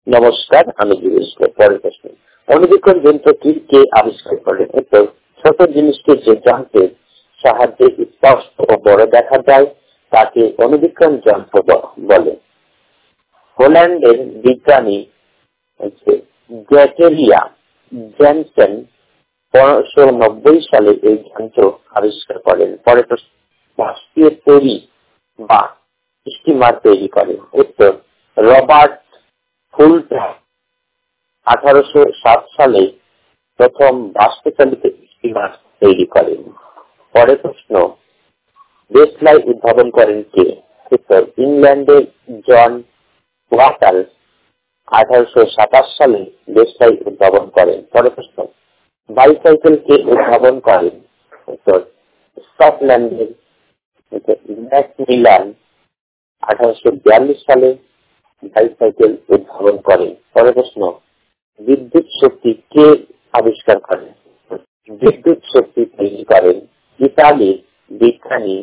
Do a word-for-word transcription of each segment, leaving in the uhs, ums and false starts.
নমস্কার, আমি গিরিশ। পরের প্রশ্ন, অণুবীক্ষণ যন্ত্রটি কে আবিষ্কার করেন? উত্তর, ছোট জিনিসকে যে যন্ত্রের সাহায্যে স্পষ্ট ও বড় দেখা যায় তাকে অণুবীক্ষণ যন্ত্র বলে। হোল্যান্ডের বিজ্ঞানী গ্যাটেরিয়া জেনসেন পনেরোশো নব্বই সালে এই যন্ত্র আবিষ্কার করেন। পরের প্রশ্ন, বাষ্পীয় তৈরি বা স্টিমার তৈরি করেন? উত্তর, রবার্ট ফুলটন আঠারোশো সাত সালে প্রথম বাষ্পচালিত স্টিমার তৈরি করেন। পরের প্রশ্ন, দেশলাই উদ্ভাবন করেন কে? উত্তর, ইংল্যান্ডের জন ওয়াটার আঠারোশো সাতাশ সালে দেশলাই উদ্ভাবন করেন। পরের প্রশ্ন, বাইসাইকেল কে উদ্ভাবন করেন? উত্তর, স্কটল্যান্ডের ম্যাকমিলান আঠারোশো বিয়াল্লিশ সালে বাইসাইকেল উদ্ভাবন করেন। পরের প্রশ্ন, বিদ্যুৎ শক্তি কে আবিষ্কার করেন? বিদ্যুৎ শক্তি তৈরি করেন ইতালির বিজ্ঞানী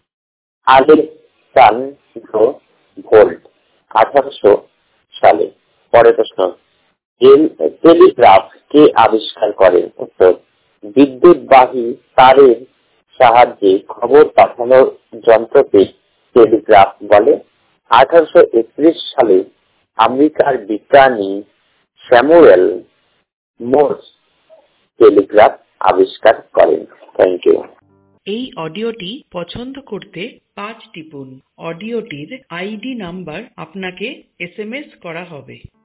আলেসান্দ্রো ভোল্ট আঠারোশো সালে। পরের প্রশ্ন, টেলিগ্রাফ কে আবিষ্কার করেন? উত্তর, বিদ্যুৎবাহী তারের সাহায্যে খবর পাঠানোর যন্ত্রকে টেলিগ্রাফ বলে। আঠারোশো একত্রিশ সালে আমেরিকার বিজ্ঞানী স্যামুয়েল মোর্স টেলিগ্রাফ আবিষ্কার করেন। Thank you. এই অডিওটি পছন্দ করতে পাঁচ টিপুন। অডিওটির আইডি নাম্বার আপনাকে এস এম এস করা হবে।